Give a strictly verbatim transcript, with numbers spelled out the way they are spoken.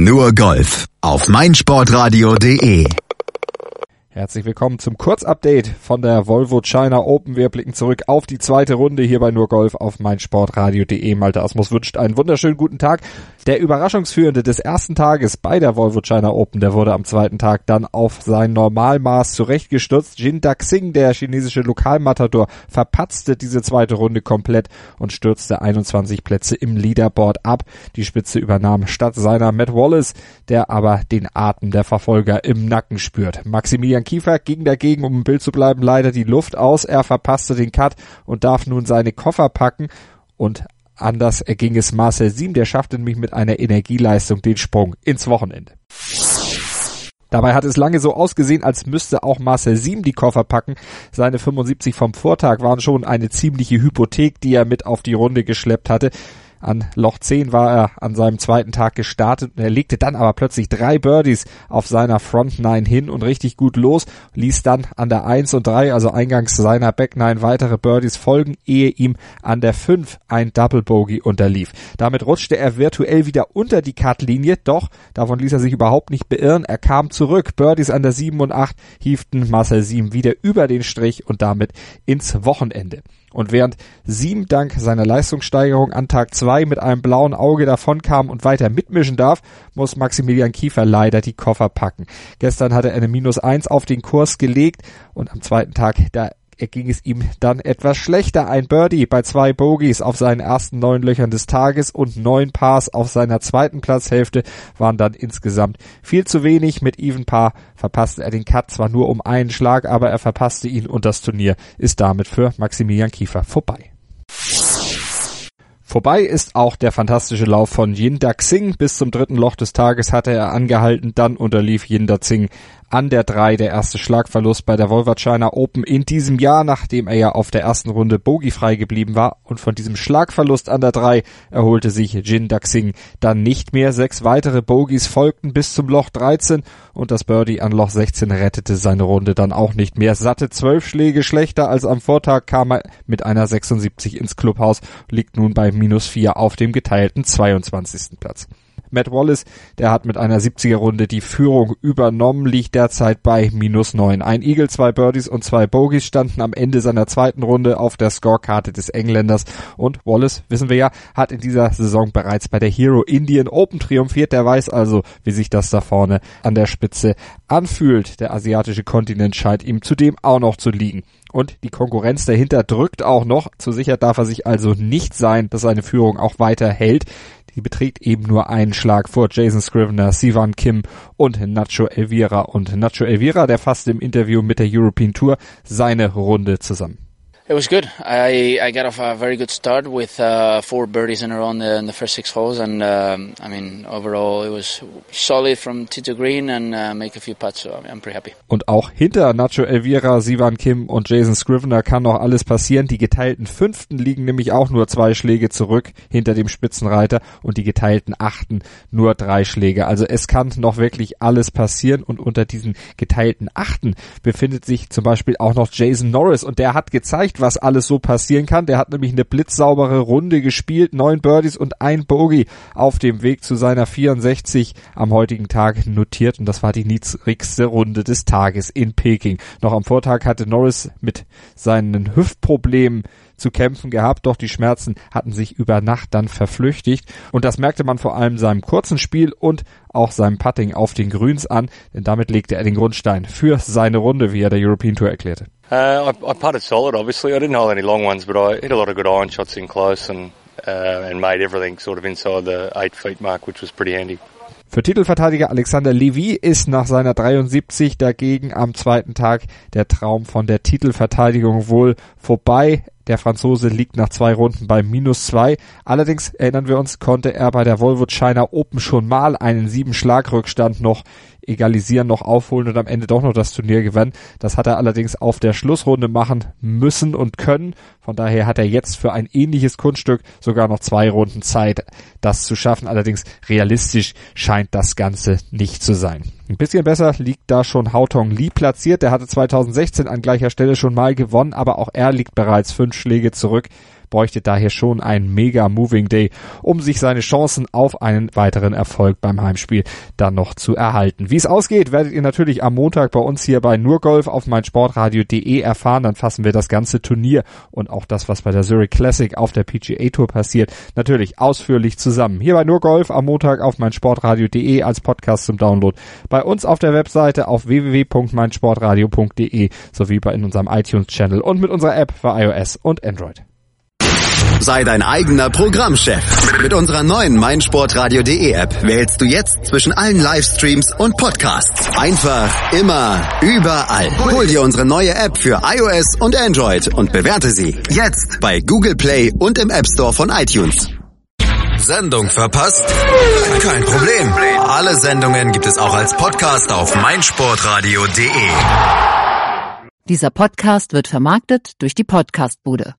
Nur Golf auf meinsportradio punkt de. Herzlich willkommen zum Kurzupdate von der Volvo China Open. Wir blicken zurück auf die zweite Runde hier bei Nur Golf auf meinsportradio punkt de. Malte Asmus wünscht einen wunderschönen guten Tag. Der Überraschungsführende des ersten Tages bei der Volvo China Open, der wurde am zweiten Tag dann auf sein Normalmaß zurechtgestürzt. Jin Daxing, der chinesische Lokalmatador, verpatzte diese zweite Runde komplett und stürzte einundzwanzig Plätze im Leaderboard ab. Die Spitze übernahm statt seiner Matt Wallace, der aber den Atem der Verfolger im Nacken spürt. Maximilian Kiefer ging dagegen, um im Bild zu bleiben, leider die Luft aus. Er verpasste den Cut und darf nun seine Koffer packen. Und anders erging es Marcel Siem, der schaffte nämlich mit einer Energieleistung den Sprung ins Wochenende. Dabei hat es lange so ausgesehen, als müsste auch Marcel Siem die Koffer packen. Seine fünfundsiebzig vom Vortag waren schon eine ziemliche Hypothek, die er mit auf die Runde geschleppt hatte. An Loch zehn war er an seinem zweiten Tag gestartet und er legte dann aber plötzlich drei Birdies auf seiner Front Nine hin und richtig gut los, ließ dann an der eins und drei, also eingangs seiner Back Nine, weitere Birdies folgen, ehe ihm an der fünf ein Double Bogey unterlief. Damit rutschte er virtuell wieder unter die Cut-Linie, doch davon ließ er sich überhaupt nicht beirren. Er kam zurück, Birdies an der sieben und acht hieften Marcel Siem wieder über den Strich und damit ins Wochenende. Und während Siem dank seiner Leistungssteigerung an Tag zwei mit einem blauen Auge davonkam und weiter mitmischen darf, muss Maximilian Kiefer leider die Koffer packen. Gestern hatte er eine Minus eins auf den Kurs gelegt und am zweiten Tag, da ging es ihm dann etwas schlechter. Ein Birdie bei zwei Bogies auf seinen ersten neun Löchern des Tages und neun Pars auf seiner zweiten Platzhälfte waren dann insgesamt viel zu wenig. Mit Even Par verpasste er den Cut zwar nur um einen Schlag, aber er verpasste ihn und das Turnier ist damit für Maximilian Kiefer vorbei. Vorbei ist auch der fantastische Lauf von Jin Daxing. Bis zum dritten Loch des Tages hatte er angehalten, dann unterlief Jin Daxing an der drei, der erste Schlagverlust bei der Volvo China Open in diesem Jahr, nachdem er ja auf der ersten Runde bogiefrei geblieben war. Und von diesem Schlagverlust an der drei erholte sich Jin Daxing dann nicht mehr. Sechs weitere Bogies folgten bis zum Loch dreizehn und das Birdie an Loch sechzehn rettete seine Runde dann auch nicht mehr. Satte zwölf Schläge schlechter als am Vortag kam er mit einer sechsundsiebzig ins Clubhaus, liegt nun bei minus vier auf dem geteilten zweiundzwanzigsten Platz. Matt Wallace, der hat mit einer siebziger Runde die Führung übernommen, liegt derzeit bei minus neun. Ein Eagle, zwei Birdies und zwei Bogies standen am Ende seiner zweiten Runde auf der Scorekarte des Engländers und Wallace, wissen wir ja, hat in dieser Saison bereits bei der Hero Indian Open triumphiert. Der weiß also, wie sich das da vorne an der Spitze anfühlt. Der asiatische Kontinent scheint ihm zudem auch noch zu liegen. Und die Konkurrenz dahinter drückt auch noch. Zu sicher darf er sich also nicht sein, dass seine Führung auch weiter hält. Die beträgt eben nur einen Schlag vor Jason Scrivener, Siwon Kim und Nacho Elvira. Und Nacho Elvira, der fasste im Interview mit der European Tour seine Runde zusammen. It was good. I I got off a very good start with uh, four birdies in a row in the, in the first six holes, and um, I mean overall it was solid from tee to green and uh, make a few putts, so I'm pretty happy. Und auch hinter Nacho Elvira, Siwon Kim und Jason Scrivener kann noch alles passieren. Die geteilten Fünften liegen nämlich auch nur zwei Schläge zurück hinter dem Spitzenreiter und die geteilten Achten nur drei Schläge. Also es kann noch wirklich alles passieren und unter diesen geteilten Achten befindet sich zum Beispiel auch noch Jason Norris und der hat gezeigt, was alles so passieren kann. Der hat nämlich eine blitzsaubere Runde gespielt, neun Birdies und ein Bogey auf dem Weg zu seiner vierundsechzig am heutigen Tag notiert und das war die niedrigste Runde des Tages in Peking. Noch am Vortag hatte Norris mit seinen Hüftproblemen zu kämpfen gehabt, doch die Schmerzen hatten sich über Nacht dann verflüchtigt und das merkte man vor allem seinem kurzen Spiel und auch seinem Putting auf den Grüns an, denn damit legte er den Grundstein für seine Runde, wie er der European Tour erklärte. Uh, I, I putted solid, obviously. I didn't hold any long ones, but I hit a lot of good iron shots in close and uh, and made everything sort of inside the eight feet mark, which was pretty handy. Für Titelverteidiger Alexander Levy ist nach seiner dreiundsiebzig dagegen am zweiten Tag der Traum von der Titelverteidigung wohl vorbei. Der Franzose liegt nach zwei Runden bei minus zwei. Allerdings, erinnern wir uns, konnte er bei der Volvo China Open schon mal einen sieben Schlag-Rückstand noch egalisieren, noch aufholen und am Ende doch noch das Turnier gewinnen. Das hat er allerdings auf der Schlussrunde machen müssen und können. Von daher hat er jetzt für ein ähnliches Kunststück sogar noch zwei Runden Zeit, das zu schaffen. Allerdings realistisch scheint das Ganze nicht zu sein. Ein bisschen besser liegt da schon Haotong Li platziert. Der hatte zweitausendsechzehn an gleicher Stelle schon mal gewonnen, aber auch er liegt bereits fünf Schläge zurück bräuchte daher schon einen mega Moving Day, um sich seine Chancen auf einen weiteren Erfolg beim Heimspiel dann noch zu erhalten. Wie es ausgeht, werdet ihr natürlich am Montag bei uns hier bei nur Golf auf meinsportradio punkt de erfahren. Dann fassen wir das ganze Turnier und auch das, was bei der Zurich Classic auf der P G A Tour passiert, natürlich ausführlich zusammen. Hier bei nur Golf am Montag auf meinsportradio punkt de als Podcast zum Download. Bei uns auf der Webseite auf w w w punkt meinsportradio punkt de sowie bei in unserem iTunes-Channel und mit unserer App für iOS und Android. Sei dein eigener Programmchef. Mit unserer neuen meinsportradio punkt de App wählst du jetzt zwischen allen Livestreams und Podcasts. Einfach, immer, überall. Hol dir unsere neue App für iOS und Android und bewerte sie jetzt bei Google Play und im App Store von iTunes. Sendung verpasst? Kein Problem. Alle Sendungen gibt es auch als Podcast auf meinsportradio punkt de. Dieser Podcast wird vermarktet durch die Podcastbude.